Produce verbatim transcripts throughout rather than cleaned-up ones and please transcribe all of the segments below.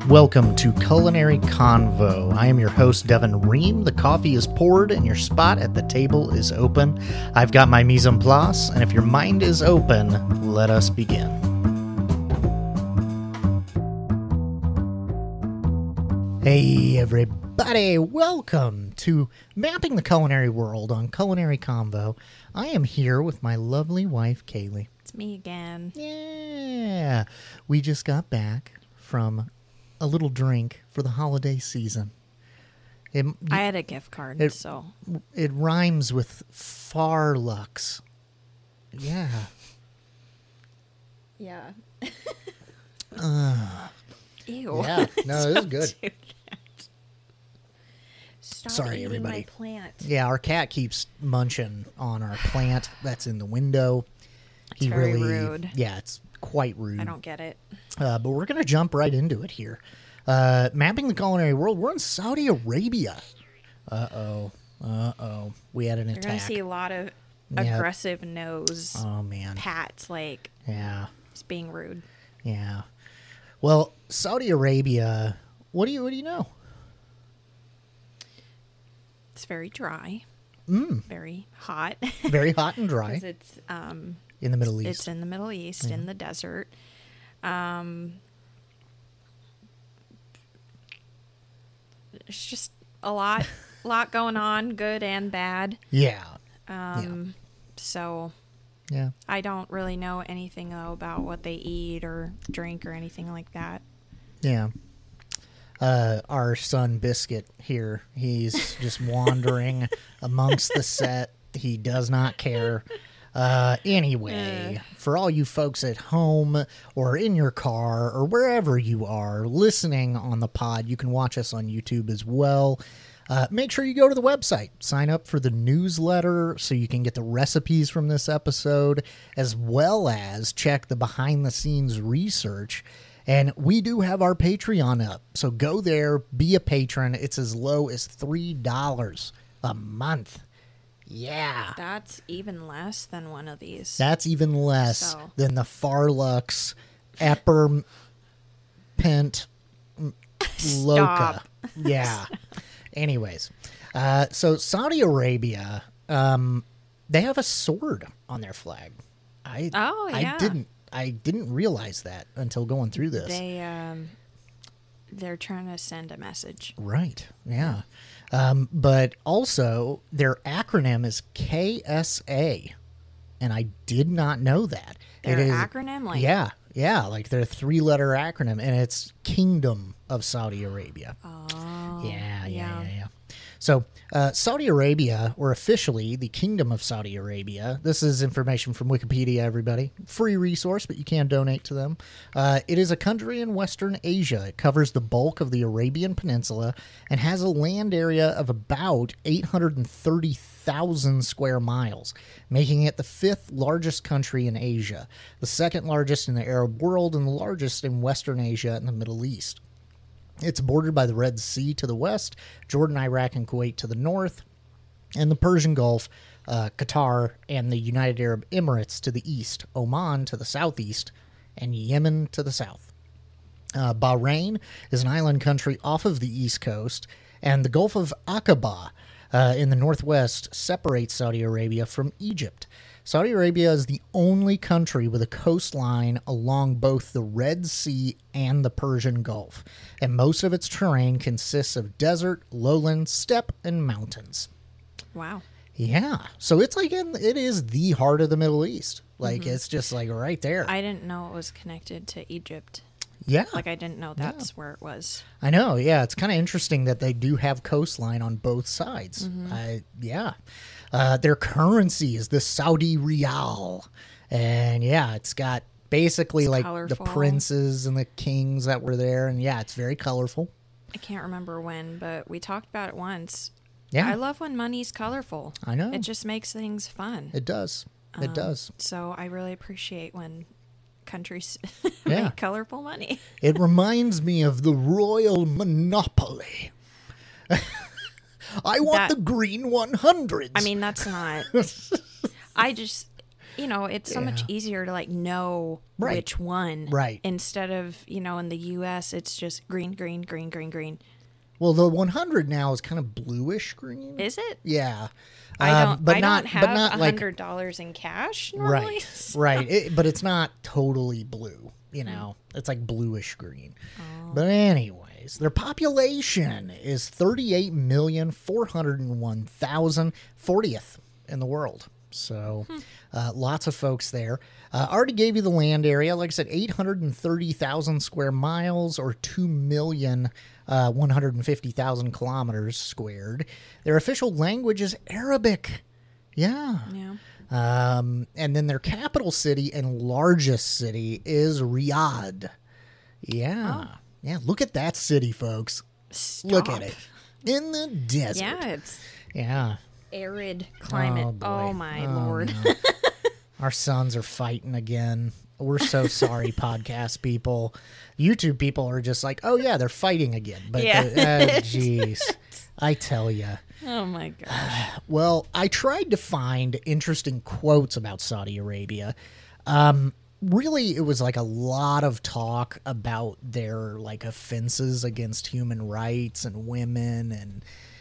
Welcome to Culinary Convo. I am your host, Devin Ream. The coffee is poured and your spot at the table is open. I've got my mise en place, and if your mind is open, let us begin. Hey, everybody. Welcome to Mapping the Culinary World on Culinary Convo. I am here with my lovely wife, Kaylee. It's me again. Yeah. We just got back from a little drink for the holiday season. It, I had a gift card, it, so. It rhymes with Farlux. Yeah. Yeah. uh, Ew. Yeah. No, it was good. Stop Sorry, eating everybody. my plant. Yeah, our cat keeps munching on our plant that's in the window. It's he very really, rude. Yeah, it's quite rude. I don't get it. Uh, but we're going to jump right into it here. Uh, mapping the culinary world, we're in Saudi Arabia. Uh-oh. Uh-oh. We had an You're attack. You're going to see a lot of yep. aggressive nose oh, man. pats, like, yeah, it's being rude. Yeah. Well, Saudi Arabia, what do you what do you know? It's very dry. Mm. Very hot. Very hot and dry. It's um in the Middle East. It's in the Middle East, yeah. in the desert. Um, it's just a lot, lot going on, good and bad. Yeah. Um, yeah. So. Yeah. I don't really know anything though about what they eat or drink or anything like that. Yeah. Uh, our son Biscuit here, he's just wandering amongst the set. He does not care. Uh, anyway, uh. for all you folks at home or in your car or wherever you are listening on the pod, you can watch us on YouTube as well. Uh, make sure you go to the website, sign up for the newsletter so you can get the recipes from this episode, as well as check the behind-the-scenes research. And we do have our Patreon up, so go there, be a patron. It's as low as three dollars a month. Yeah. That's even less than one of these. That's even less so. than the Farlux Epper Pent Loca. Yeah. Anyways, uh, so Saudi Arabia, um, they have a sword on their flag. I oh yeah. I didn't I didn't realize that until going through this. They um, they're trying to send a message. Right. Yeah. Um, but also their acronym is K S A, and I did not know that. Their it is, acronym, like yeah, yeah, like their three-letter acronym, and it's Kingdom of Saudi Arabia. Oh. Yeah, yeah, yeah, yeah, yeah. So, uh, Saudi Arabia, or officially the Kingdom of Saudi Arabia, this is information from Wikipedia, everybody. Free resource, but you can donate to them. Uh, it is a country in Western Asia. It covers the bulk of the Arabian Peninsula and has a land area of about eight hundred thirty thousand square miles, making it the fifth largest country in Asia, the second largest in the Arab world, and the largest in Western Asia and the Middle East. It's bordered by the Red Sea to the west, Jordan, Iraq, and Kuwait to the north, and the Persian Gulf, uh, Qatar, and the United Arab Emirates to the east, Oman to the southeast, and Yemen to the south. Uh, Bahrain is an island country off of the east coast, and the Gulf of Aqaba uh, in the northwest separates Saudi Arabia from Egypt. Saudi Arabia is the only country with a coastline along both the Red Sea and the Persian Gulf, and most of its terrain consists of desert, lowland, steppe, and mountains. Wow. Yeah. So it's like in, it is the heart of the Middle East. Like, mm-hmm. It's just like right there. I didn't know it was connected to Egypt. Yeah. Like, I didn't know that's yeah. where it was. I know. Yeah. It's kind of interesting that they do have coastline on both sides. Mm-hmm. I, yeah. Uh, their currency is the Saudi Riyal. And yeah, it's got basically it's like colorful. the princes and the kings that were there. And yeah, it's very colorful. I can't remember when, but we talked about it once. Yeah. I love when money's colorful. I know. It just makes things fun. It does. It um, does. So I really appreciate when countries yeah. make colorful money. It reminds me of the Royal Monopoly. I want that, the green one hundreds. I mean, that's not... I just... you know, it's so much Yeah. easier to like know Right. which one. Right. Instead of, you know, in the U S, it's just green, green, green, green, green. Well, the one hundred now is kind of bluish green. Is it? Yeah. I Um, don't. but I not, don't have but not a like hundred dollars in cash normally. right, so- right. It, but it's not totally blue. You know, it's like bluish green. But anyways, their population is thirty-eight million four hundred one thousand, fortieth in the world. So, uh, lots of folks there. Uh, already gave you the land area. Like I said, eight hundred thirty thousand square miles or two million uh, one hundred fifty thousand kilometers squared. Their official language is Arabic. Yeah. Yeah. Um, and then their capital city and largest city is Riyadh. Yeah. Oh. Yeah. Look at that city, folks. Stop. Look at it. In the desert. Yeah, it's Yeah. arid climate. Oh, Oh, boy. my Oh, lord. no. Our sons are fighting again. We're so sorry, podcast people. YouTube people are just like, oh, yeah, they're fighting again. But, Yeah. the- oh, jeez. I tell you. Oh my gosh. Well, I tried to find interesting quotes about Saudi Arabia. Um, really, it was like a lot of talk about their like offenses against human rights and women, and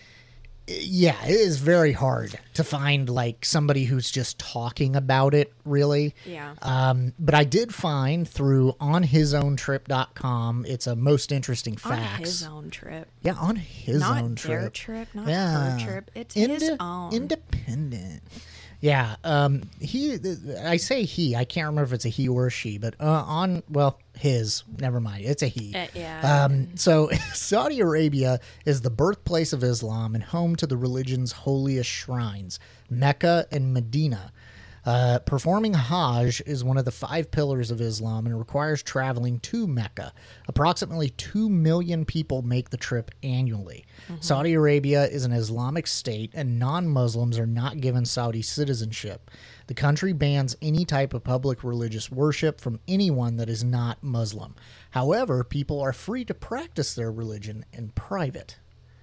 yeah, it is very hard to find like somebody who's just talking about it, really. Yeah. Um, but I did find through on his own trip dot com, it's a most interesting On facts. his own trip. Yeah, on his Not own their trip. trip, not Yeah. her trip. It's Inde- his own. Independent. Yeah. Um. He. I say he. I can't remember if it's a he or a she, but uh, on well, his. Never mind. It's a he. Uh, yeah. Um. So Saudi Arabia is the birthplace of Islam and home to the religion's holiest shrines, Mecca and Medina. Uh, performing Hajj is one of the five pillars of Islam and requires traveling to Mecca. Approximately two million people make the trip annually. Saudi Arabia is an Islamic state, and non-Muslims are not given Saudi citizenship. The country bans any type of public religious worship from anyone that is not Muslim. However, people are free to practice their religion in private.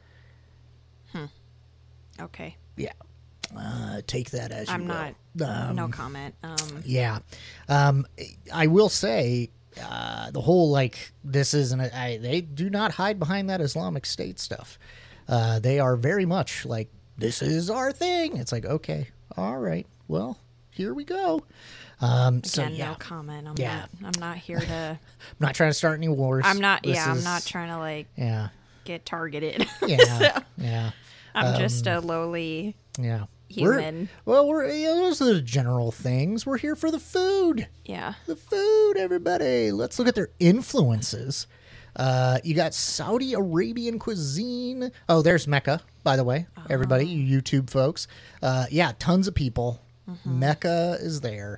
Okay. Yeah. Uh, take that as you I'm will. not. Um, no comment. Um. Yeah. Um, I will say uh, the whole like this isn't a, I, they do not hide behind that Islamic State stuff. Uh, they are very much like this is our thing. It's like okay, all right, well here we go. Um, so Again, yeah, no comment. I'm Yeah. not. I'm not here to. I'm not trying to start any wars. I'm not. This yeah. I'm is- not trying to like Yeah, get targeted. yeah, So, yeah, I'm just Um, a lowly yeah. We're- human. well, we're you know, those are the general things. We're here for the food. Yeah. The food, everybody. Let's look at their influences. Uh, you got Saudi Arabian cuisine. Oh, there's Mecca, by the way. Everybody, you YouTube folks. Uh, yeah, tons of people. Mecca is there.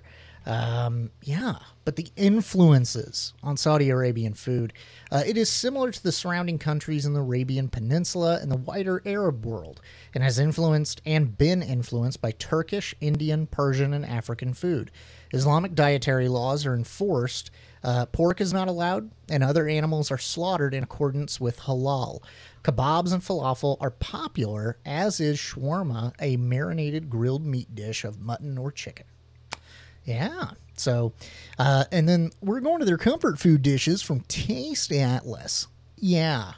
Um, yeah, but the influences on Saudi Arabian food, uh, it is similar to the surrounding countries in the Arabian Peninsula and the wider Arab world, and has influenced and been influenced by Turkish, Indian, Persian, and African food. Islamic dietary laws are enforced. Uh, pork is not allowed, and other animals are slaughtered in accordance with halal. Kebabs and falafel are popular, as is shawarma, a marinated grilled meat dish of mutton or chicken. Yeah. So, uh, and then we're going to their comfort food dishes from Taste Atlas. Yeah.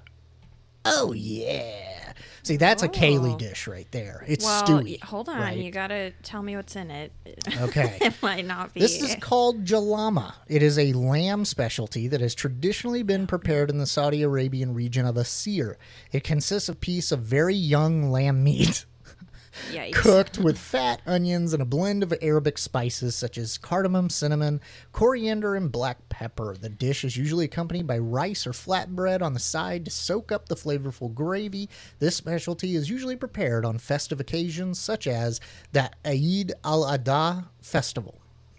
Oh, yeah. See, that's a Kaylee Oh. dish right there. It's Well, stewy. y- hold on. right? You gotta tell me what's in it. Okay. It might not be. This is called jalama. It is a lamb specialty that has traditionally been prepared in the Saudi Arabian region of Asir. It consists of a piece of very young lamb meat Yikes. cooked with fat, onions, and a blend of Arabic spices such as cardamom, cinnamon, coriander, and black pepper. The dish is usually accompanied by rice or flatbread on the side to soak up the flavorful gravy. This specialty is usually prepared on festive occasions such as the Eid al-Adha festival.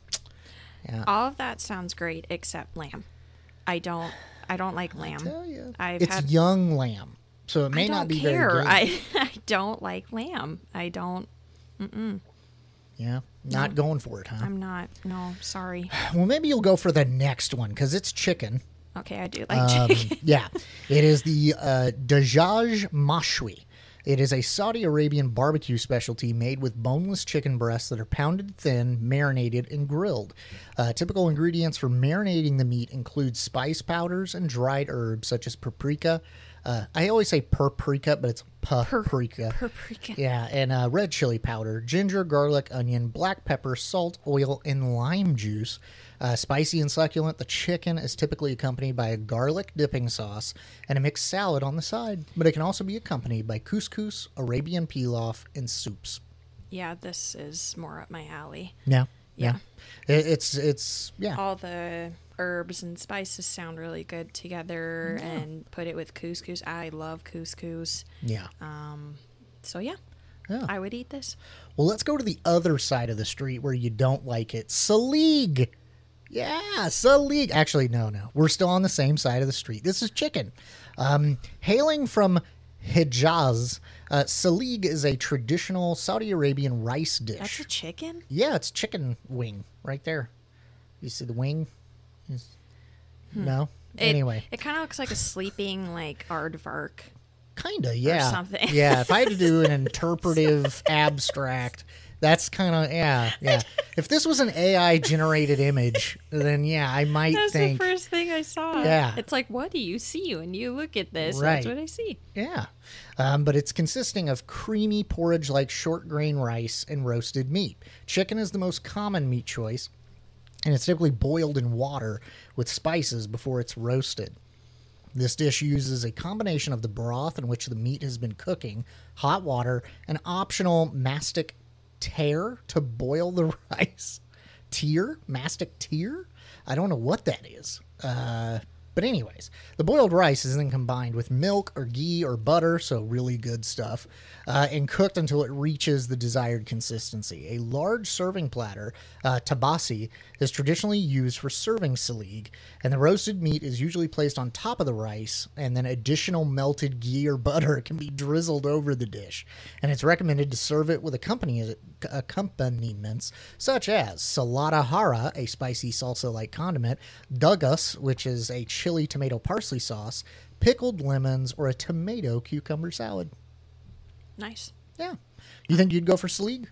All of that sounds great except lamb. I don't. I don't like lamb. Tell ya. I've It's had. young lamb, so it may I don't not be care. very good. I I don't like lamb. I don't. yeah, not going for it, huh? I'm not. No, sorry. Well, maybe you'll go for the next one because it's chicken. Okay, I do like Um, chicken. yeah, it is the uh, Dajaj Mashwi. It is a Saudi Arabian barbecue specialty made with boneless chicken breasts that are pounded thin, marinated, and grilled. Uh, typical ingredients for marinating the meat include spice powders and dried herbs such as paprika. Uh, I always say paprika, but it's paprika. Paprika. Yeah, and uh, red chili powder, ginger, garlic, onion, black pepper, salt, oil, and lime juice. Uh, spicy and succulent, the chicken is typically accompanied by a garlic dipping sauce and a mixed salad on the side, but it can also be accompanied by couscous, Arabian pilaf, and soups. Yeah, this is more up my alley. Yeah, Yeah. yeah. It, it's, it's, yeah. All the herbs and spices sound really good together, Yeah. and put it with couscous. I love couscous. Yeah. Um, so yeah, Yeah. I would eat this. Well, let's go to the other side of the street where you don't like it. Salig. Yeah, Salig. Actually, no, no. We're still on the same side of the street. This is chicken. Um, hailing from Hijaz, uh, Salig is a traditional Saudi Arabian rice dish. That's a chicken? Yeah, it's chicken wing right there. You see the wing? Is- No? It, Anyway. It kind of looks like a sleeping, like, aardvark. Kinda, yeah. something. Yeah, if I had to do an interpretive abstract, that's kind of, yeah, yeah. If this was an A I generated image, then yeah, I might That's think, the first thing I saw. Yeah. It's like, what do you see when you look at this? Right. That's what I see. yeah. Um, but it's consisting of creamy porridge-like short grain rice and roasted meat. Chicken is the most common meat choice, and it's typically boiled in water with spices before it's roasted. This dish uses a combination of the broth in which the meat has been cooking, hot water, and optional mastic tear to boil the rice. Tear? Mastic tear? I don't know what that is. Uh, but anyways, the boiled rice is then combined with milk or ghee or butter, so really good stuff, uh, and cooked until it reaches the desired consistency. A large serving platter, uh, tabasi, is traditionally used for serving salig, and the roasted meat is usually placed on top of the rice, and then additional melted ghee or butter can be drizzled over the dish. And it's recommended to serve it with accompany- accompaniments such as salada hara, a spicy salsa-like condiment, dugus, which is a chili tomato parsley sauce, pickled lemons, or a tomato cucumber salad. Nice. Yeah. You think you'd go for salig?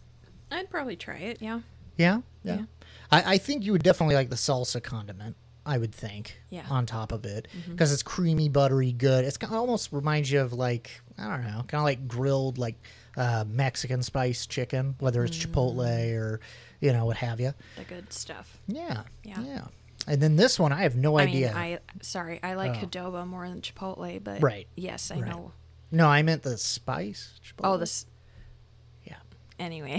I'd probably try it, yeah. Yeah? Yeah. Yeah. I, I think you would definitely like the salsa condiment, I would think, Yeah. on top of it. Because it's creamy, buttery, good. It's kind of almost reminds you of, like, I don't know, kind of like grilled, like, uh, Mexican spice chicken, whether it's Chipotle or, you know, what have you. The good stuff. Yeah. Yeah. Yeah. And then this one, I have no I idea. mean, I sorry, I like Oh. adobo more than Chipotle, but Right. yes, I Right. know. No, I meant the spice. Chipotle. Oh, this. Yeah. Anyway.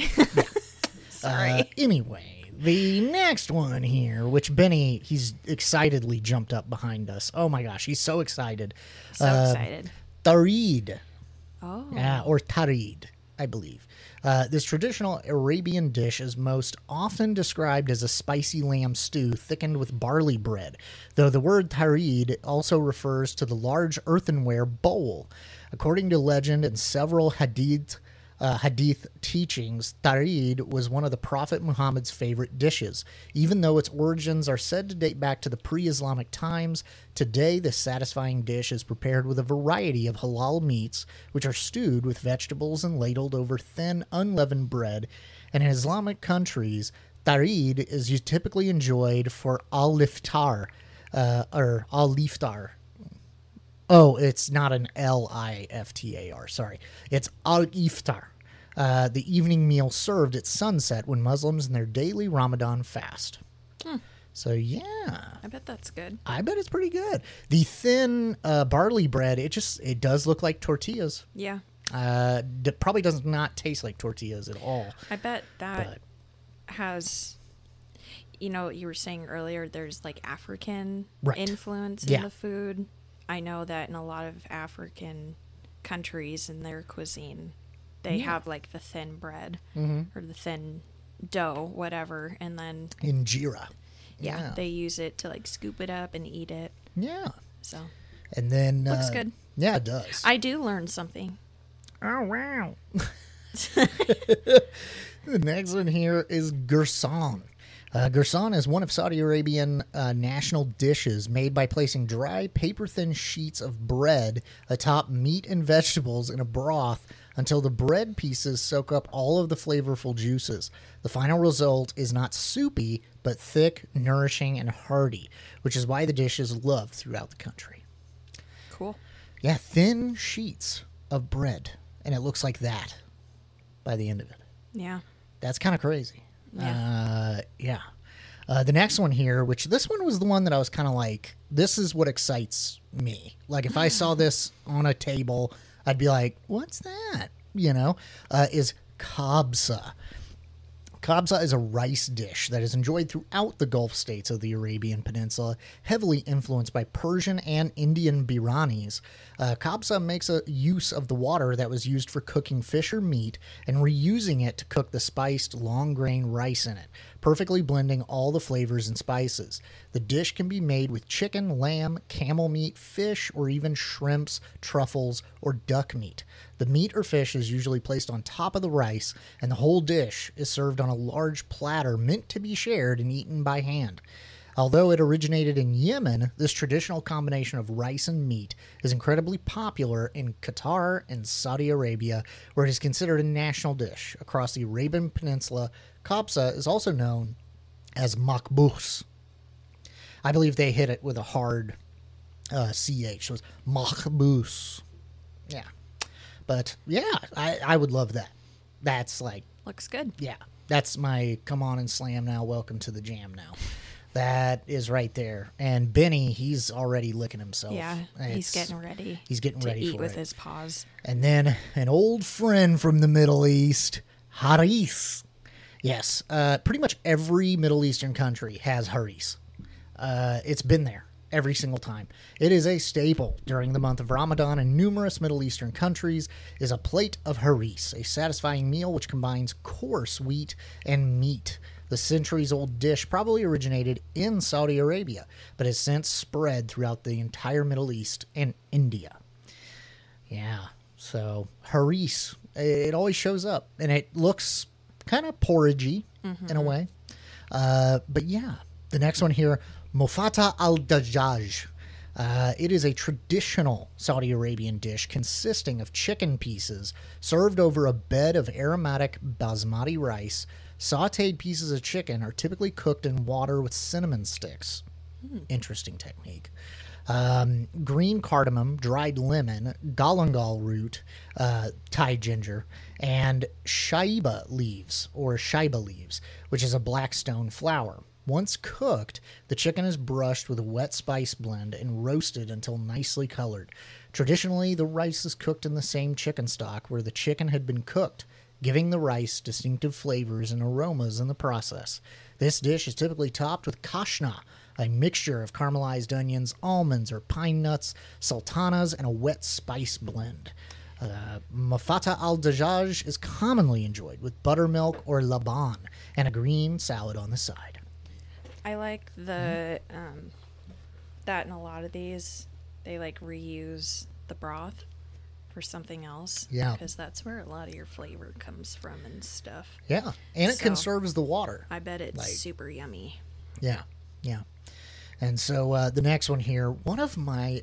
Sorry. Uh, anyway, the next one here, which Benny, he's excitedly jumped up behind us. Oh my gosh, he's so excited. so Uh, excited. Tarid. Oh. Yeah, or tarid, I believe. Uh, this traditional Arabian dish is most often described as a spicy lamb stew thickened with barley bread, though the word tarid also refers to the large earthenware bowl. According to legend and several hadith uh, hadith teachings, tarid was one of the Prophet Muhammad's favorite dishes. Even though its origins are said to date back to the pre-Islamic times, today this satisfying dish is prepared with a variety of halal meats, which are stewed with vegetables and ladled over thin, unleavened bread. And in Islamic countries, tarid is u- typically enjoyed for al-iftar, uh, or al-iftar. Oh, it's not an L I F T A R, sorry. It's al-iftar, uh, the evening meal served at sunset when Muslims in their daily Ramadan fast. Hmm. So, yeah, I bet that's good. I bet it's pretty good. The thin uh, barley bread, it just, it does look like tortillas. Yeah. Uh, d- probably does not taste like tortillas at all. I bet that But, has, you know, you were saying earlier, there's like African Right. influence in Yeah. the food. I know that in a lot of African countries in their cuisine, they Yeah. have like the thin bread Mm-hmm. or the thin dough, whatever, and then Injera. yeah, Yeah. they use it to like scoop it up and eat it. Yeah. So And then... Looks uh, good. Yeah, it does. I do learn something. Oh, wow. The next one here is Gerson. Uh, Gursan is one of Saudi Arabian uh, national dishes made by placing dry, paper-thin sheets of bread atop meat and vegetables in a broth until the bread pieces soak up all of the flavorful juices. The final result is not soupy, but thick, nourishing, and hearty, which is why the dish is loved throughout the country. Cool. Yeah, thin sheets of bread, and it looks like that by the end of it. Yeah. That's kind of crazy. Yeah. Uh, yeah. Uh, the next one here, which this one was the one that I was kind of like, this is what excites me. Like, if I saw this on a table, I'd be like, what's that? You know, uh, is kabsa. Kabsa is a rice dish that is enjoyed throughout the Gulf states of the Arabian Peninsula, heavily influenced by Persian and Indian biranis. Uh, kabsa makes a use of the water that was used for cooking fish or meat and reusing it to cook the spiced long-grain rice in it, perfectly blending all the flavors and spices. The dish can be made with chicken, lamb, camel meat, fish, or even shrimps, truffles, or duck meat. The meat or fish is usually placed on top of the rice, and the whole dish is served on a large platter meant to be shared and eaten by hand. Although it originated in Yemen, this traditional combination of rice and meat is incredibly popular in Qatar and Saudi Arabia, where it is considered a national dish. Across the Arabian Peninsula, kabsa is also known as makbous. I believe they hit it with a hard uh, C H. So it's makbous. Yeah. But, yeah, I, I would love that. That's like... Looks good. Yeah. That's my come on and slam now, welcome to the jam now. That is right there. And Benny, he's already licking himself. Yeah, It's, he's getting ready. He's getting to ready eat for with it. his paws. And then an old friend from the Middle East, haris. Yes, uh, pretty much every Middle Eastern country has haris. Uh, it's been there every single time. It is a staple during the month of Ramadan in numerous Middle Eastern countries is a plate of haris, a satisfying meal which combines coarse wheat and meat. The centuries-old dish probably originated in Saudi Arabia, but has since spread throughout the entire Middle East and India. Yeah, so haris, it always shows up, and it looks kind of porridgey mm-hmm. in a way. Uh, but yeah, the next one here, Mofata al-Dajjaj. Uh, it is a traditional Saudi Arabian dish consisting of chicken pieces served over a bed of aromatic basmati rice. Sautéed pieces of chicken are typically cooked in water with cinnamon sticks. Hmm. Interesting technique. Um, green cardamom, dried lemon, galangal root, uh, Thai ginger, and shaiba leaves, or shaiba leaves, which is a black stone flower. Once cooked, the chicken is brushed with a wet spice blend and roasted until nicely colored. Traditionally, the rice is cooked in the same chicken stock where the chicken had been cooked, giving the rice distinctive flavors and aromas in the process. This dish is typically topped with kashna, a mixture of caramelized onions, almonds or pine nuts, sultanas, and a wet spice blend. Uh, Mafata al-Dajjaj is commonly enjoyed with buttermilk or laban and a green salad on the side. I like the um, that in a lot of these, they like reuse the broth for something else. Yeah. Because that's where a lot of your flavor comes from and stuff. Yeah. And it So, conserves the water. I bet it's Like- super yummy. Yeah. Yeah. And so uh, the next one here, one of my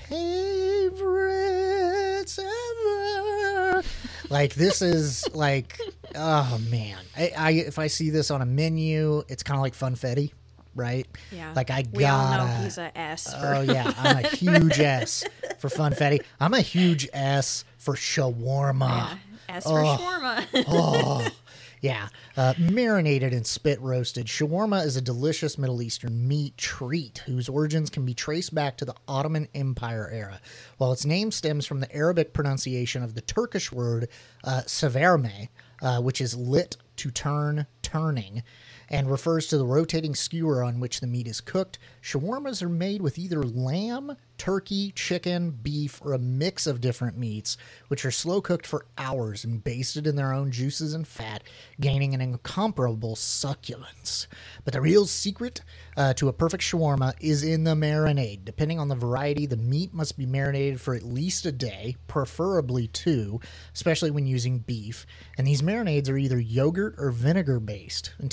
favorites ever. Like, this is like, oh, man. I, I If I see this on a menu, it's kind of like funfetti, right? Yeah. Like, I We all know gotta... he's a S for Oh, yeah. I'm a huge S for funfetti. I'm a huge S for shawarma. yeah, S for Oh. shawarma. Oh, yeah. Uh, marinated and spit roasted, shawarma is a delicious Middle Eastern meat treat whose origins can be traced back to the Ottoman Empire era. While its name stems from the Arabic pronunciation of the Turkish word uh, severme, uh, which is lit to turn, turning, and refers to the rotating skewer on which the meat is cooked, shawarmas are made with either lamb, turkey, chicken, beef, or a mix of different meats, which are slow cooked for hours and basted in their own juices and fat, gaining an incomparable succulence. But the real secret uh, to a perfect shawarma is in the marinade. Depending on the variety, the meat must be marinated for at least a day, preferably two, especially when using beef. And these marinades are either yogurt or vinegar based, and typically include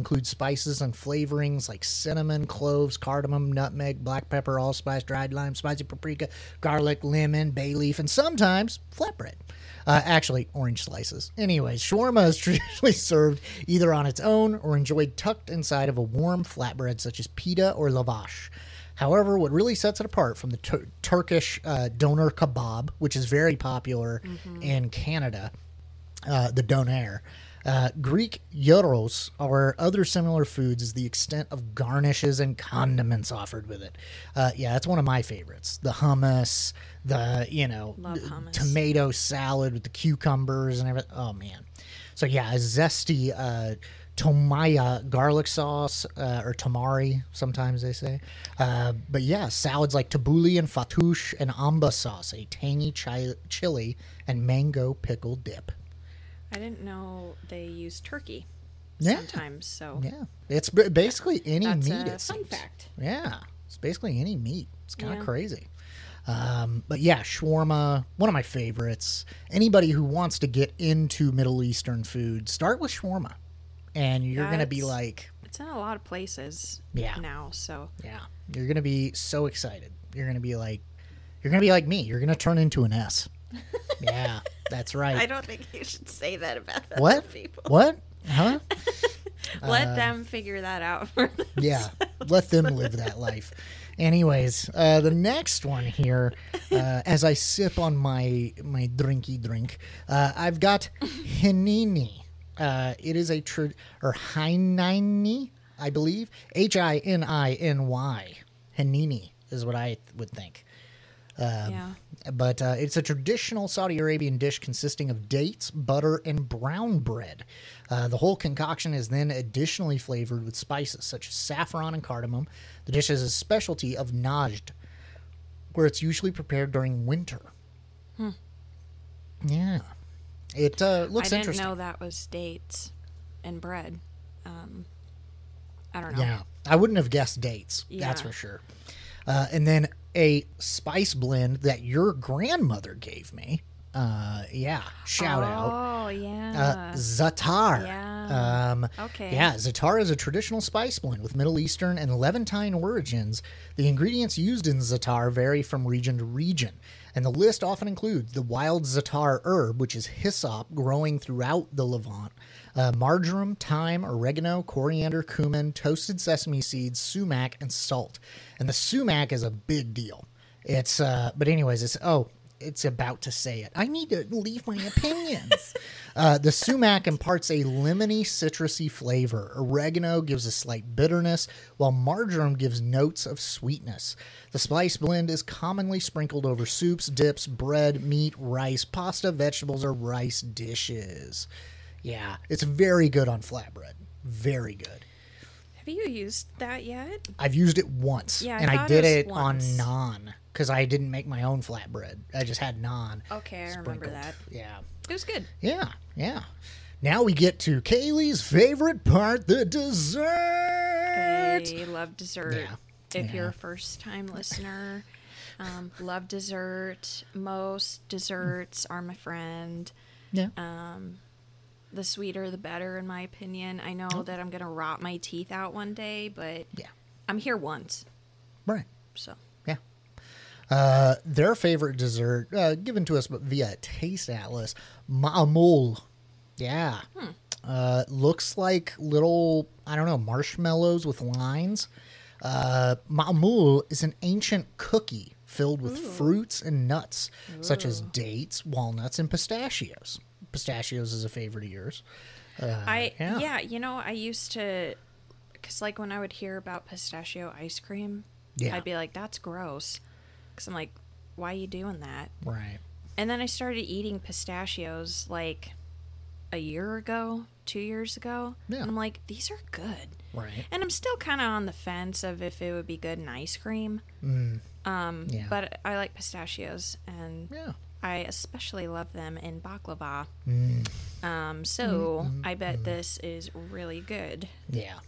include spices and flavorings like cinnamon, cloves, cardamom, nutmeg, black pepper, allspice, dried lime, spicy paprika, garlic, lemon, bay leaf, and sometimes flatbread. Uh, actually, orange slices. Anyways, shawarma is traditionally served either on its own or enjoyed tucked inside of a warm flatbread such as pita or lavash. However, what really sets it apart from the tur- Turkish uh, doner kebab, which is very popular mm-hmm. in Canada, uh, the doner, uh, Greek gyros or other similar foods is the extent of garnishes and condiments offered with it. Uh, yeah, that's one of my favorites. The hummus, the, you know, Love hummus. tomato salad with the cucumbers and everything. Oh, man. So, yeah, a zesty uh, tomaya garlic sauce, uh, or tamari, sometimes they say. Uh, but, yeah, salads like tabbouleh and fattoush and amba sauce, a tangy chi- chili and mango pickle dip. I didn't know they use turkey Yeah. sometimes, so Yeah. It's b- basically any that's meat, a it fun seems. fact. Yeah. It's basically any meat. It's kind of Yeah. crazy. Um, but yeah, shawarma, one of my favorites. Anybody who wants to get into Middle Eastern food, start with shawarma. And you're Yeah, going to be it's- like, It's in a lot of places Yeah. now, so yeah, you're going to be so excited. You're going to be like, you're going to be like me. You're going to turn into an S. Yeah, that's right. I don't think you should say that about other What? people. What? Huh? Let them figure that out for themselves. Yeah, let them live that life. Anyways, uh, the next one here, uh, as I sip on my my drinky drink, uh, I've got hinini. Uh, it is a tr- or hinini, I believe, H I N I N Y. Hinini is what I would think. Um, Yeah. But uh, it's a traditional Saudi Arabian dish consisting of dates, butter, and brown bread. Uh, the whole concoction is then additionally flavored with spices such as saffron and cardamom. The dish is a specialty of Najd, where it's usually prepared during winter. Hmm. Yeah. It uh, I looks didn't interesting. know that was dates and bread. Um, I don't know. Yeah, I wouldn't have guessed dates. That's Yeah. for sure. Uh, and then a spice blend that your grandmother gave me. Uh, yeah, shout out. Oh, yeah. Uh, Zatar. Yeah. Um, Okay. Yeah, Zatar is a traditional spice blend with Middle Eastern and Levantine origins. The ingredients used in Zatar vary from region to region, and the list often includes the wild Zatar herb, which is hyssop growing throughout the Levant, uh, marjoram, thyme, oregano, coriander, cumin, toasted sesame seeds, sumac, and salt. And the sumac is a big deal. It's, uh, but anyways, it's, oh, it's about to say it. I need to leave my opinions. uh, the sumac imparts a lemony, citrusy flavor. Oregano gives a slight bitterness, while marjoram gives notes of sweetness. The spice blend is commonly sprinkled over soups, dips, bread, meat, rice, pasta, vegetables, or rice dishes. Yeah, it's very good on flatbread. Very good. Have you used that yet? I've used it once, Yeah, I and I thought did it it was on once. naan because I didn't make my own flatbread. I just had naan. Okay, I remember sprinkled. that. Yeah, It was good. yeah, yeah. Now we get to Kaylee's favorite part, the dessert. I love dessert. Yeah, If yeah. you're a first time listener, um, love dessert. Most desserts are my friend. Yeah, Um, the sweeter, the better, in my opinion. I know that I'm going to rot my teeth out one day, but yeah, I'm here once. right. So, Yeah. Uh, their favorite dessert, uh, given to us via Taste Atlas, ma'amul. Yeah. Hmm. Uh, looks like little, I don't know, marshmallows with lines. Uh, ma'amul is an ancient cookie filled with fruits and nuts, such as dates, walnuts, and pistachios. Pistachios is a favorite of yours. Uh, I, yeah. yeah. you know, I used to, because like when I would hear about pistachio ice cream, Yeah. I'd be like, that's gross. Because I'm like, why are you doing that? Right. And then I started eating pistachios like a year ago, two years ago. Yeah. And I'm like, these are good. Right. And I'm still kind of on the fence of if it would be good in ice cream. Mm, Um, Yeah. But I like pistachios, and yeah. I especially love them in baklava. Mm, Um, so Mm, mm, I bet this is really good. yeah.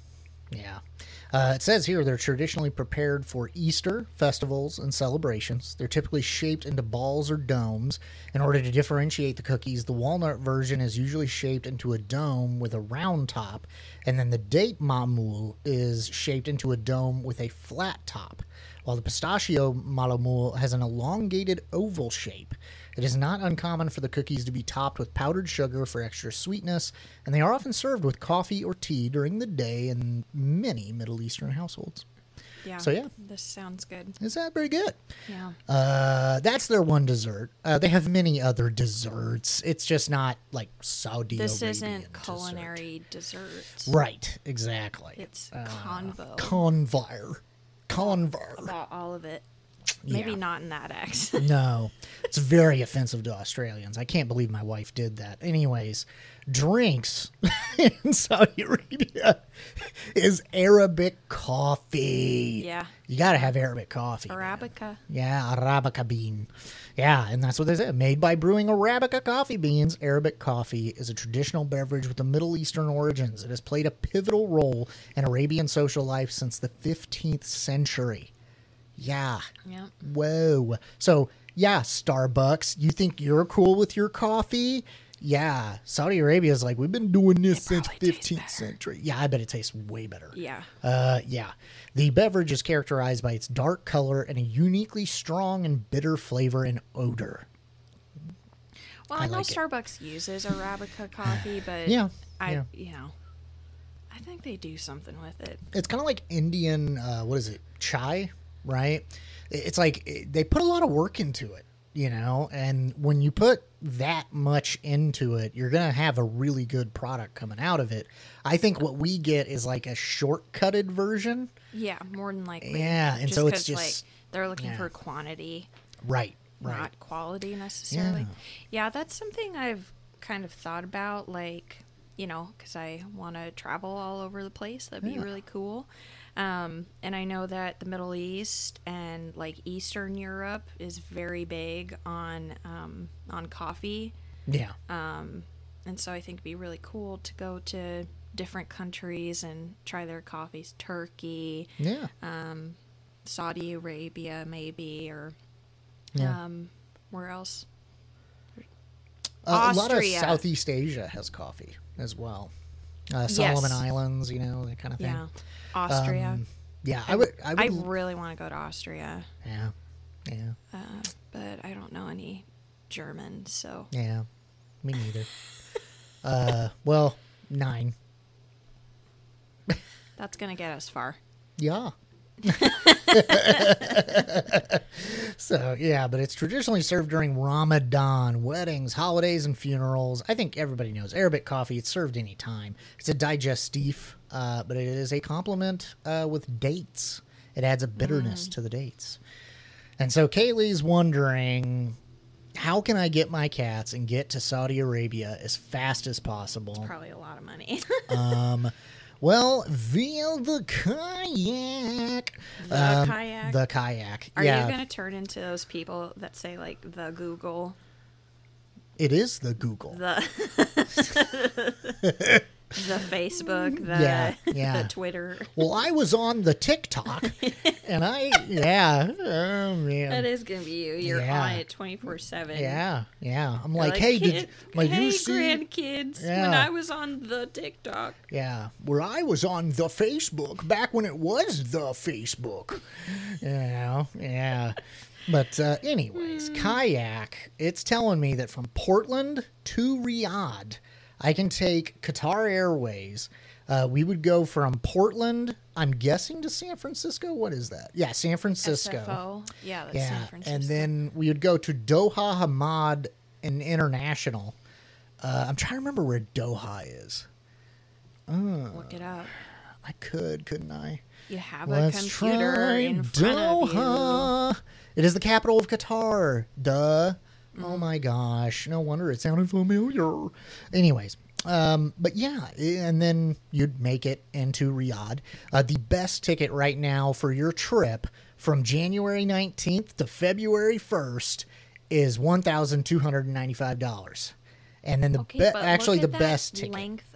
Yeah. Uh, it says here they're traditionally prepared for Easter festivals and celebrations. They're typically shaped into balls or domes. In order to differentiate the cookies, the walnut version is usually shaped into a dome with a round top, and then the date mamul is shaped into a dome with a flat top, while the pistachio malamul has an elongated oval shape. It is not uncommon for the cookies to be topped with powdered sugar for extra sweetness, and they are often served with coffee or tea during the day in many Middle Eastern households. Yeah. So, yeah. This sounds good. Is that pretty good? Yeah. Uh, that's their one dessert. Uh, they have many other desserts. It's just not like Saudi This Arabian isn't dessert. culinary desserts. Right, exactly. It's Uh, convo Convar. Convar. about all of it. Maybe Yeah. not in that accent. No, it's very offensive to Australians. I can't believe my wife did that. Anyways, drinks in Saudi Arabia is Arabic coffee. Yeah. You got to have Arabic coffee. man. Arabica. Yeah, Arabica bean. Yeah, and that's what they say. Made by brewing Arabica coffee beans, Arabic coffee is a traditional beverage with the Middle Eastern origins. It has played a pivotal role in Arabian social life since the fifteenth century. Yeah. Yeah. Whoa. So, yeah, Starbucks, you think you're cool with your coffee? Yeah. Saudi Arabia is like, we've been doing this since probably tastes fifteenth better. century. Yeah, I bet it tastes way better. Yeah. Uh, yeah. The beverage is characterized by its dark color and a uniquely strong and bitter flavor and odor. Well, I I, know like it. Starbucks uses Arabica coffee, but Yeah, I, yeah. you know, I think they do something with it. It's kind of like Indian, uh, what is it, chai, right? It's like it- they put a lot of work into it, you know, and when you put that much into it, you're going to have a really good product coming out of it. I think what we get is like a shortcutted version. Yeah, more than likely. Yeah, and so it's 'cause, just- like they're looking yeah. for quantity, Right, right. not quality necessarily. Yeah. Yeah. That's something I've kind of thought about, like, you know, because I want to travel all over the place. That'd be Yeah. really cool. Um, and I know that the Middle East and like Eastern Europe is very big on um, on coffee. Yeah. Um, and so I think it'd be really cool to go to different countries and try their coffees. Turkey, Yeah. um, Saudi Arabia, maybe, or Yeah. um, where else? Uh, a lot of Austria. Southeast Asia has coffee as well. Uh, Solomon Yes. Islands, you know, that kind of thing. Yeah, Austria. Um, yeah, I would. I would. I really want to go to Austria, yeah. Yeah. uh, but I don't know any German, so Yeah. Me neither. uh, well, nine. that's gonna get us far. Yeah. So, yeah, but it's traditionally served during Ramadan, weddings, holidays, and funerals. I think everybody knows Arabic coffee. It's served any time. It's a digestif, uh, but it is a complement uh, with dates. It adds a bitterness to the dates. And so Kaylee's wondering, how can I get my cats and get to Saudi Arabia as fast as possible? Probably a lot of money. Um, well, via the kayak. The Um, kayak? The kayak. Are yeah, you gonna turn into those people that say like the Google, it is the Google. the the Facebook, the Yeah, yeah. the Twitter? Well, I was on the TikTok, and I, yeah, oh man, That is gonna be you. You're Yeah. on it twenty four seven. yeah, yeah. I'm like, hey, did like hey, you see? grandkids, when Yeah. I was on the TikTok. Yeah, where I was on the Facebook back when it was the Facebook. You know, yeah. But uh, anyways, kayak, it's telling me that from Portland to Riyadh, I can take Qatar Airways. Uh, we would go from Portland, I'm guessing, to San Francisco. What is that? Yeah, San Francisco. S F O. Yeah, that's Yeah, San Francisco. and then we would go to Doha Hamad and International. Uh, I'm trying to remember where Doha is. look it up. I could, couldn't I? You have Let's a computer try in front of you. Doha. It is the capital of Qatar. Duh. Mm. Oh my gosh. No wonder it sounded familiar. Anyways, um, but yeah, and then you'd make it into Riyadh. Uh, the best ticket right now for your trip from January nineteenth to February first is one thousand two hundred ninety-five dollars. And then the Okay, be- but actually look the at that best ticket. length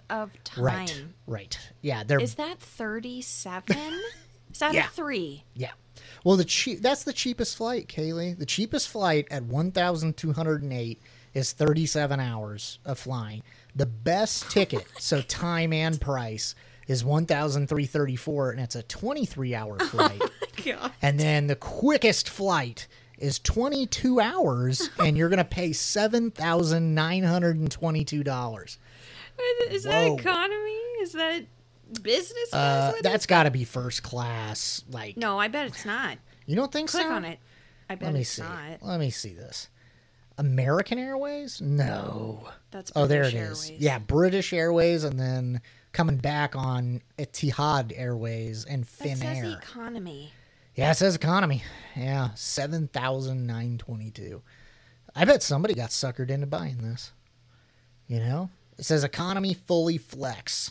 of time. Right, right. Yeah, they're Is that thirty-seven? Is that Yeah. a three? yeah. Well, the cheap that's the cheapest flight, Kaylee. The cheapest flight at one thousand two hundred eight is thirty-seven hours of flying. The best ticket, so time and price, is one thousand three hundred thirty-four, and it's a twenty-three hour flight. God. And then the quickest flight is twenty-two hours, and you're going to pay seven thousand nine hundred twenty-two dollars. Is that Whoa. economy? Is that business Uh, class? What that's is- got to be first class. Like, No, I bet it's not. you don't think Click so? on it. I bet Let me it's see. not. Let me see this. American Airways? No. That's Oh, there it British is. Airways. Yeah, British Airways, and then coming back on Etihad Airways and That says Finnair. economy. Yeah, it says economy. Yeah, seven thousand nine twenty-two. I bet somebody got suckered into buying this. You know, it says economy fully flex.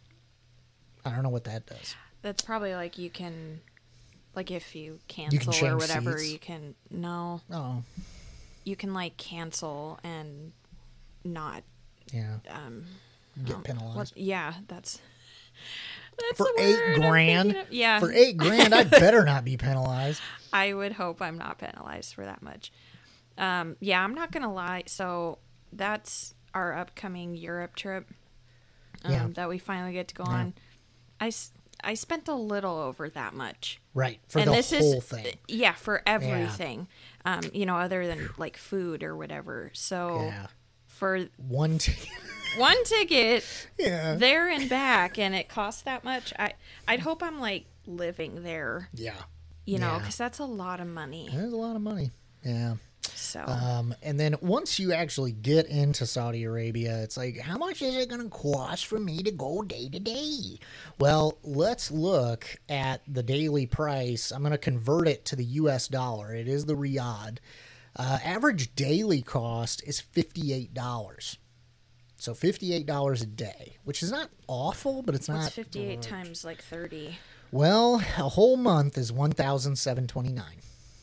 I don't know what that does. That's probably like you can, like if you cancel or change whatever, seats? you can, no, Oh, you can like cancel and not, yeah, um, get penalized. what, yeah, that's, that's For the eight word I'm grand? thinking of. Yeah. For eight grand, I better not be penalized. I would hope I'm not penalized for that much. Um, yeah, I'm not gonna lie. So that's our upcoming Europe trip um, Yeah. that we finally get to go on. I, s- I spent a little over that much. Right, for and the this whole is, thing. Yeah, for everything. Um, you know, other than like food or whatever. So Yeah. for One t- one ticket Yeah. there and back, and it costs that much. I I'd hope I'm like living there. Yeah. You know, Yeah. because that's a lot of money. That's a lot of money. Yeah. So Um, and then once you actually get into Saudi Arabia, it's like, how much is it going to cost for me to go day to day? Well, let's look at the daily price. I'm going to convert it to the U S dollar. It is the Riyadh. Uh, average daily cost is fifty-eight dollars. So fifty-eight dollars a day, which is not awful, but it's what's not. fifty-eight times like thirty? Well, a whole month is one thousand seven hundred twenty-nine.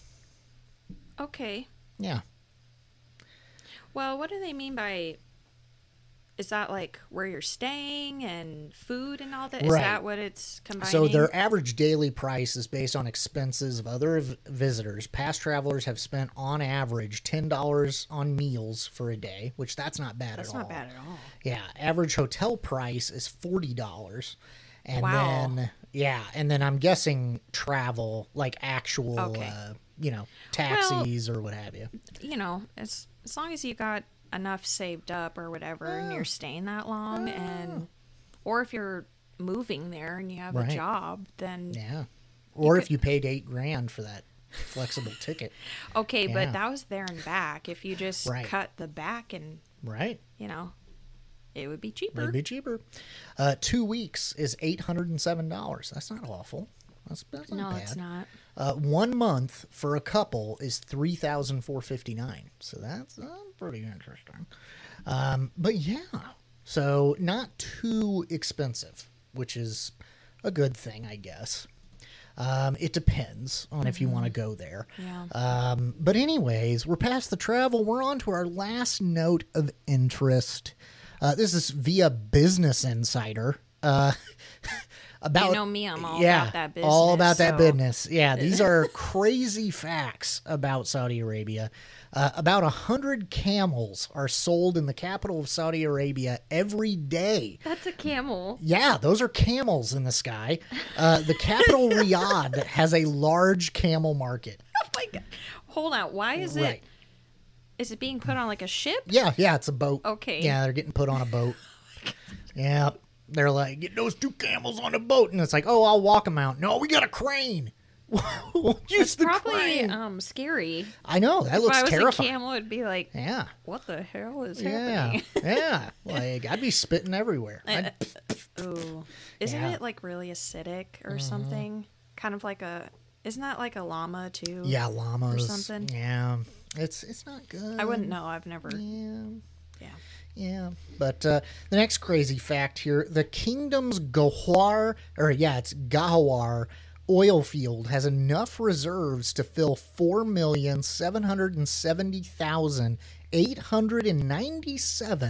Okay. Yeah. Well, what do they mean by? Is that like where you're staying and food and all that? Is Right. that what it's combining? So their average daily price is based on expenses of other v- visitors. Past travelers have spent on average ten dollars on meals for a day, which that's not bad That's at all. not bad at all. Yeah, average hotel price is forty dollars. And Wow. then yeah, and then I'm guessing travel, like actual Okay. uh, you know, taxis or what have you. You know, as as long as you got enough saved up or whatever, and you're staying that long, and or if you're moving there and you have Right. a job, then Yeah. Or if could- you paid eight grand for that flexible ticket. okay. Yeah. But that was there and back. If you just Right. cut the back, and Right. you know, it would be cheaper. It'd be cheaper. Uh, two weeks is eight hundred and seven dollars. That's not awful. That's, that's not no, bad. it's not. Uh, one month for a couple is three thousand four fifty nine. So that's uh, pretty interesting. Um, but yeah, so not too expensive, which is a good thing, I guess. Um, it depends on if you want to go there. Yeah. Um, but anyways, we're past the travel. We're on to our last note of interest. Uh, this is via Business Insider. Uh, about You know me, I'm all yeah, about that all business, about that so- business. Yeah, these are crazy facts about Saudi Arabia. Uh, about a hundred camels are sold in the capital of Saudi Arabia every day. That's a camel. Yeah, those are camels in the sky. Uh, the capital, Riyadh, has a large camel market. Oh my god! Hold on. Why is it? Right. Is it being put on like a ship? Yeah, yeah, it's a boat. Okay. Yeah, they're getting put on a boat. Yeah, they're like, get those two camels on a boat, and it's like, oh, I'll walk them out. No, we got a crane. We'll use the Probably crane. um scary. I know that If looks I was terrifying. a camel, it'd be like, Yeah, what the hell is yeah, happening? yeah. Like I'd be spitting everywhere. I'd- Ooh, isn't Yeah. Mm-hmm. it like really acidic or something? Kind of like a. Isn't that like a llama too? yeah, llamas. something. Yeah, it's it's not good. I wouldn't know. I've never. Yeah. Yeah. Yeah, but uh, the next crazy fact here: the kingdom's Gawhar, or yeah, it's Gawhar oil field has enough reserves to fill four million seven hundred and seventy thousand eight hundred and ninety-seven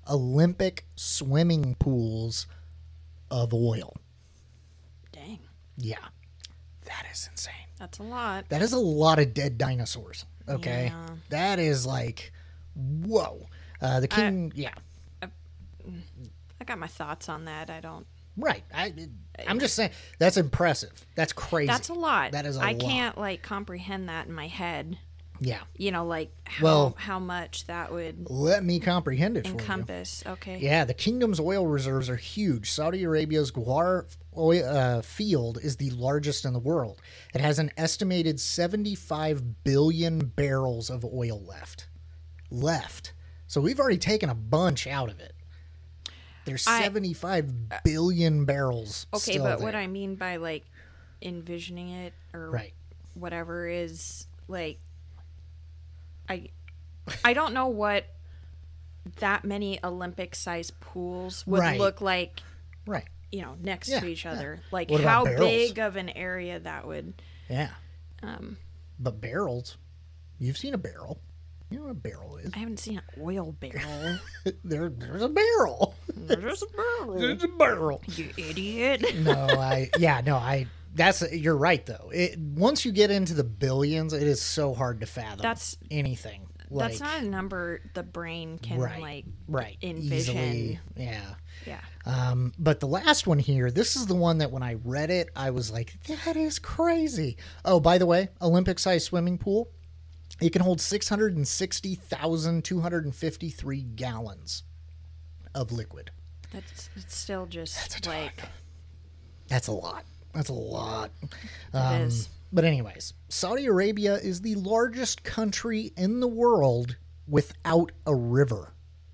Olympic swimming pools of oil. Dang. Yeah. That is insane. That's a lot. That is a lot of dead dinosaurs. Okay. Yeah. That is like, whoa. Uh, the king, I, yeah. I, I got my thoughts on that. I don't. Right. I, I'm just saying, that's impressive. That's crazy. That's a lot. That is a I lot. can't, like, comprehend that in my head. Yeah. You know, like, how, Well, how much that would let me comprehend it for you. encompass. Okay. Yeah, the kingdom's oil reserves are huge. Saudi Arabia's Ghawar oil, uh, field is the largest in the world. It has an estimated seventy-five billion barrels of oil left. Left. So we've already taken a bunch out of it. There's I- seventy-five billion barrels. Okay, still but there. what I mean by, like, envisioning it or Right. whatever is, like, I, I don't know what that many Olympic-sized pools would Right. look like, Right. you know, next Yeah, to each yeah. other. Like, What about how barrels? big of an area that would. Yeah. Um, But barrels, you've seen a barrel. You know what a barrel is. I haven't seen an oil barrel. there, there's a barrel. There's a barrel. There's a barrel. You idiot. No, I yeah, no, I that's you're right though. It once you get into the billions, it is so hard to fathom. That's- anything. Like, That's not a number the brain can, right, like, right, envision. easily. Yeah. Yeah. Um, but the last one here, this is the one that when I read it, I was like, that is crazy. Oh, by the way, Olympic-sized swimming pool. It can hold six hundred sixty thousand two hundred fifty-three gallons of liquid. That's it's still just like That's a lot. That's a lot. it Um, is. But anyways, Saudi Arabia is the largest country in the world without a river.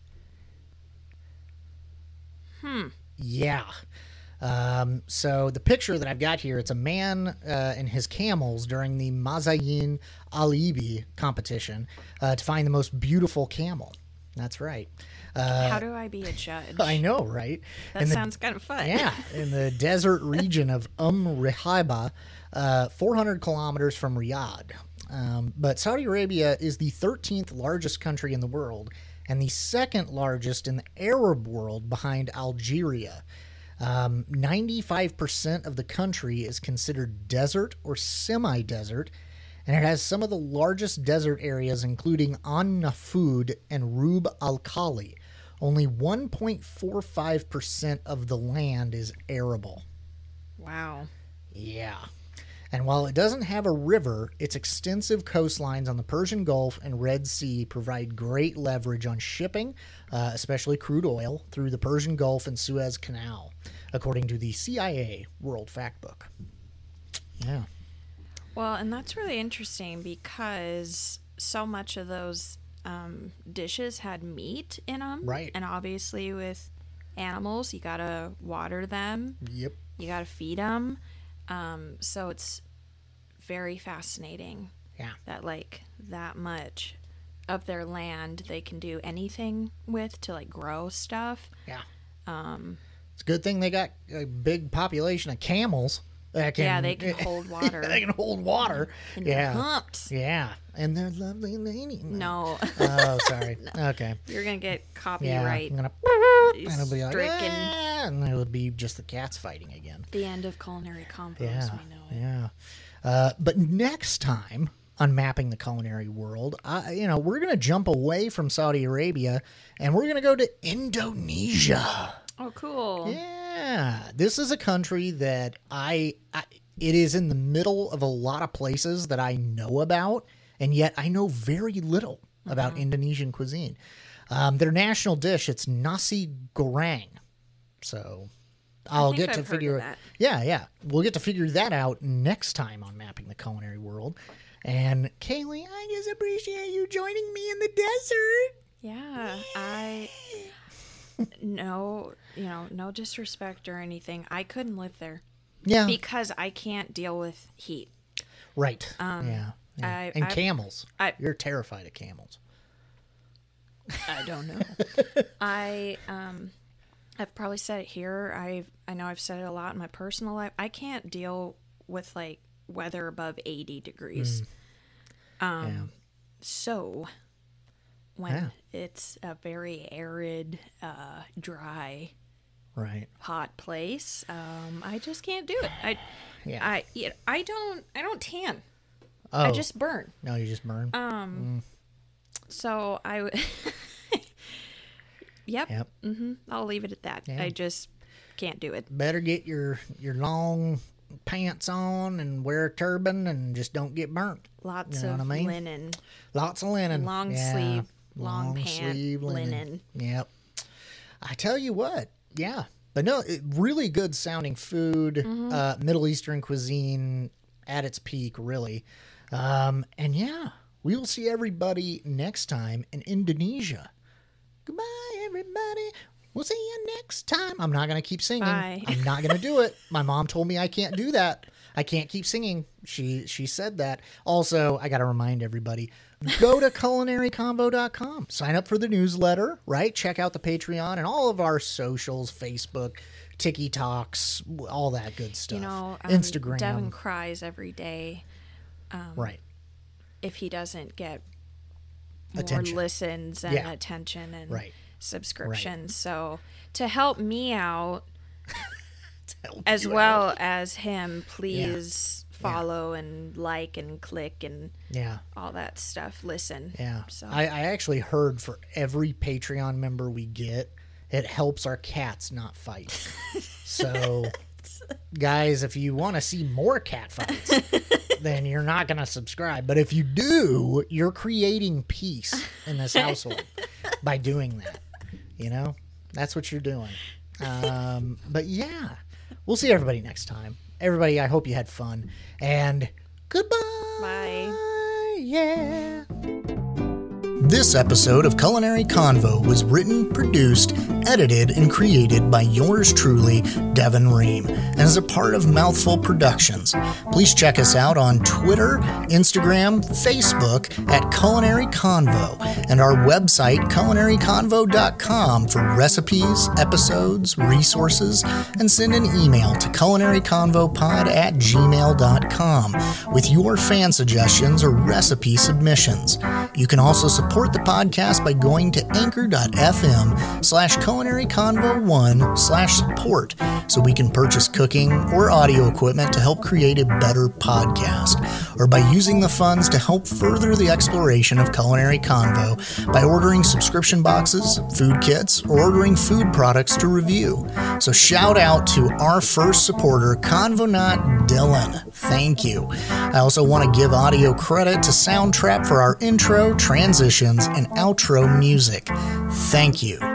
Hmm. Yeah. Um, so the picture that I've got here, it's a man uh, and his camels during the Mazayin Alibi competition uh, to find the most beautiful camel. That's right. Uh, How do I be a judge? I know, right? That In the- sounds kind of fun. Yeah, in the desert region of Umm Rihaba, uh, four hundred kilometers from Riyadh. Um, but Saudi Arabia is the thirteenth largest country in the world and the second largest in the Arab world behind Algeria. Um, ninety-five percent of the country is considered desert or semi-desert, and it has some of the largest desert areas, including An Nafud and Rub al Khali. Only one point four five percent of the land is arable. Wow. Yeah. And while it doesn't have a river, its extensive coastlines on the Persian Gulf and Red Sea provide great leverage on shipping, uh, especially crude oil, through the Persian Gulf and Suez Canal, according to the C I A World Factbook. Yeah. Well, and that's really interesting because so much of those um, dishes had meat in them. Right. And obviously with animals, you got to water them. Yep. You got to feed them. Um, so it's very fascinating Yeah. that, like, that much of their land they can do anything with to, like, grow stuff. Yeah. Um, It's a good thing they got a big population of camels. That can, yeah, they can hold water. they can hold water. in Yeah. humps. Yeah. And they're lovely ladies. No. Oh, sorry. Okay. You're going to get Yeah. copyright. I'm gonna. And it'll be like, stricken. "Ah," and it'll be just the cats fighting again. The end of culinary combos. Yeah. We know it. Yeah. Uh, but next time on Mapping the Culinary World, I, you know, we're gonna jump away from Saudi Arabia and we're gonna go to Indonesia. Oh, cool. Yeah, this is a country that I, I it is in the middle of a lot of places that I know about, and yet I know very little about Indonesian cuisine. Um, their national dish, it's nasi goreng. So I'll think get I've to heard figure of that. Yeah, yeah. We'll get to figure that out next time on Mapping the Culinary World. And Kaylee, I just appreciate you joining me in the desert. Yeah. I. No, you know, no disrespect or anything. I couldn't live there Yeah. because I can't deal with heat. Right. yeah. yeah. Um, I- and I- camels. I- You're terrified of camels. I don't know. I um I've probably said it here. I I know I've said it a lot in my personal life. I can't deal with like weather above eighty degrees. Um Yeah. so when Yeah. it's a very arid, uh, dry, Right. hot place. Um, I just can't do it. I, Yeah. I, yeah, I don't, I don't tan. Oh. I just burn. No, you just burn. Um, so I, w- yep. Yep. hmm I'll leave it at that. Yeah. I just can't do it. Better get your your long pants on and wear a turban and just don't get burnt. Lots You know of what I mean? linen, Lots of linen. long Yeah. sleeve, long, Long pant sleeve linen. Yep. I tell you what. Yeah. But no, it, really good sounding food. Mm-hmm. Uh, Middle Eastern cuisine at its peak, really. Um, and yeah, we will see everybody next time in Indonesia. Goodbye, everybody. We'll see you next time. I'm not going to keep singing. Bye. I'm not going to do it. My mom told me I can't do that. I can't keep singing. She she said that. Also, I got to remind everybody, go to culinary convo dot com. Sign up for the newsletter, right? Check out the Patreon and all of our socials, Facebook, TikToks, all that good stuff. You know, um, Instagram. Devin cries every day Right. if he doesn't get more Attention. listens and Yeah. attention and Right. subscriptions. So to help me out Help as you well out. as him, please follow and like and click and Yeah. all that stuff. Listen. Yeah. So I, I actually heard for every Patreon member we get, it helps our cats not fight. So, guys, if you want to see more cat fights, then you're not going to subscribe. But if you do, you're creating peace in this household by doing that. You know, that's what you're doing. Um, but yeah, we'll see everybody next time. Everybody, I hope you had fun. And goodbye. Bye. Yeah. This episode of Culinary Convo was written, produced, edited, and created by yours truly, Devin Ream, and is a part of Mouthful Productions. Please check us out on Twitter, Instagram, Facebook at Culinary Convo, and our website, culinary convo dot com, for recipes, episodes, resources, and send an email to culinaryconvopod at gmail dot com with your fan suggestions or recipe submissions. You can also support the podcast by going to anchor.fm slash culinaryconvo1 slash support so we can purchase cooking or audio equipment to help create a better podcast, or by using the funds to help further the exploration of Culinary Convo by ordering subscription boxes, food kits, or ordering food products to review. So shout out to our first supporter, Convonaut Dylan. Thank you. I also want to give audio credit to Soundtrap for our intro, transitions, and outro music. Thank you.